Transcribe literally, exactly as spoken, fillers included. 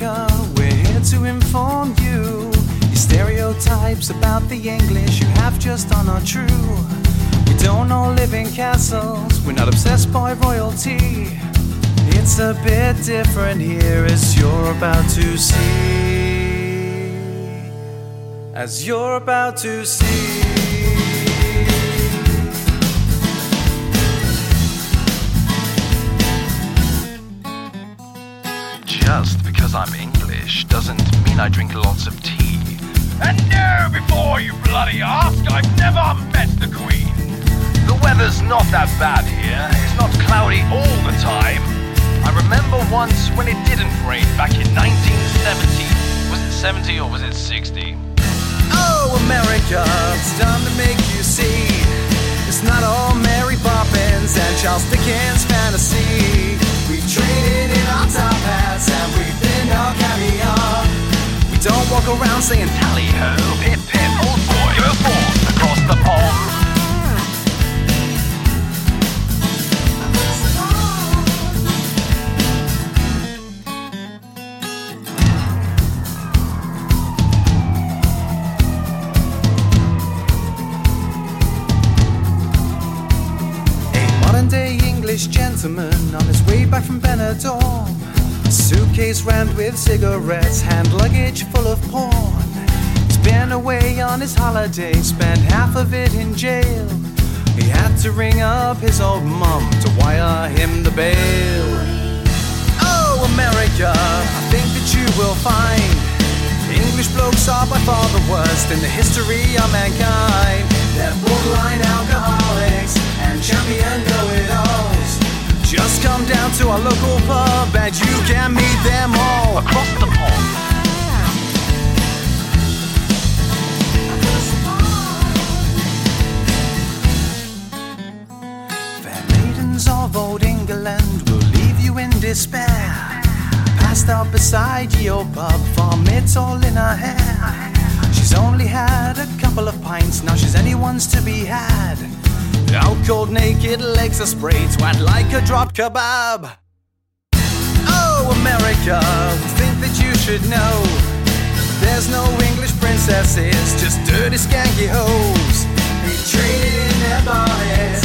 America, we're here to inform you. Your stereotypes about the English you have just are not true. We don't all live in castles, we're not obsessed by royalty. It's a bit different here, as you're about to see. As you're about to see. Just because I'm English doesn't mean I drink lots of tea. And no, before you bloody ask, I've never met the Queen. The weather's not that bad here. It's not cloudy all the time. I remember once when it didn't rain back in nineteen seventy. Was it seventy or was it sixty? Oh, America, it's time to make you see. It's not all Mary Poppins and Charles Dickens fantasy. We've traded in our top hats and we've been our caviar. We don't walk around saying tally-ho, pip pip, old boy, go forth across the pond. Modern-day English gentleman on his way back from Benidorm. Suitcase rammed with cigarettes, hand luggage full of porn. He's been away on his holiday, spent half of it in jail. He had to ring up his old mum to wire him the bail. Oh, America, I think that you will find English blokes are by far the worst in the history of mankind. They're borderline alcoholics and champion know-it-alls. Just come down to our local pub and you can meet them all across the pond. Fair maidens of old England will leave you in despair, passed out beside your pub, vomit all in her hair. She's only had a couple of pints, now she's anyone's to be had. Out cold, naked, legs are sprayed, twat like a dropped kebab. Oh, America, we think that you should know there's no English princesses, just dirty, skanky hoes. We traded in their bonnets